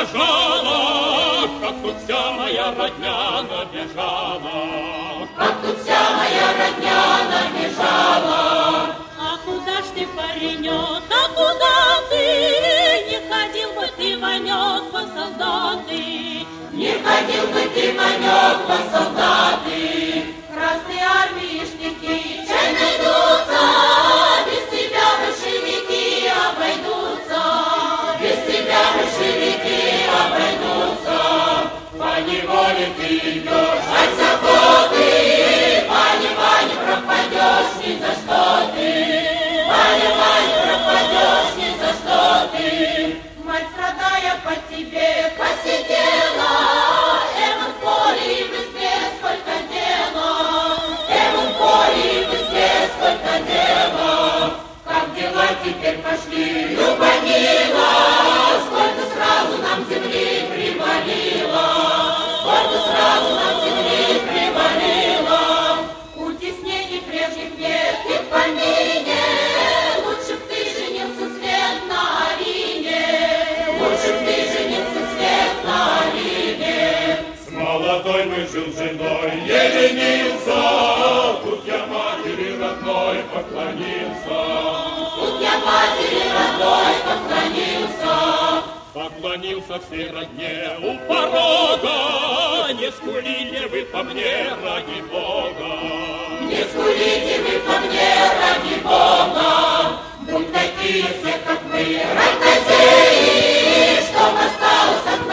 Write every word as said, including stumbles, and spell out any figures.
дрожала, как тут вся моя родня набежала. Как тут вся моя родня набежала. А куда ж ты, паренек, а куда ты? Не ходил бы ты, Ванек, по солдаты. Не ходил бы ты, Ванек, по солдаты. Красные армишники чай найдутся, без тебя большевики обойдутся. Без тебя большевики обойдутся. По неволе ты идешь от заботы, Ваня, Ваня, пропадешь ни за что ты. Ваня, Ваня, пропадешь ни за что ты. Мать, страдая по тебе, посидела, Эван в поле и в избе сколько дела. Эван в поле и в избе сколько дела. Как дела теперь пошли, Любомила, сколько сразу нам земли привалило. Сколько сразу нам земли привалило. Утеснений прежних нет и в помине. Лучше б ты женился, свет, на Арине. Лучше б ты женился, свет, на Арине. С молодой бы жил женой, не ленился. Тут я матери родной поклонился. Тут я матери родной поклонился. Поклонился всей родне у порога. Не скулите вы по мне, ради Бога. Не скулите вы по мне, ради Бога. Будь такие все, как мы, ротозеи, чтоб осталось от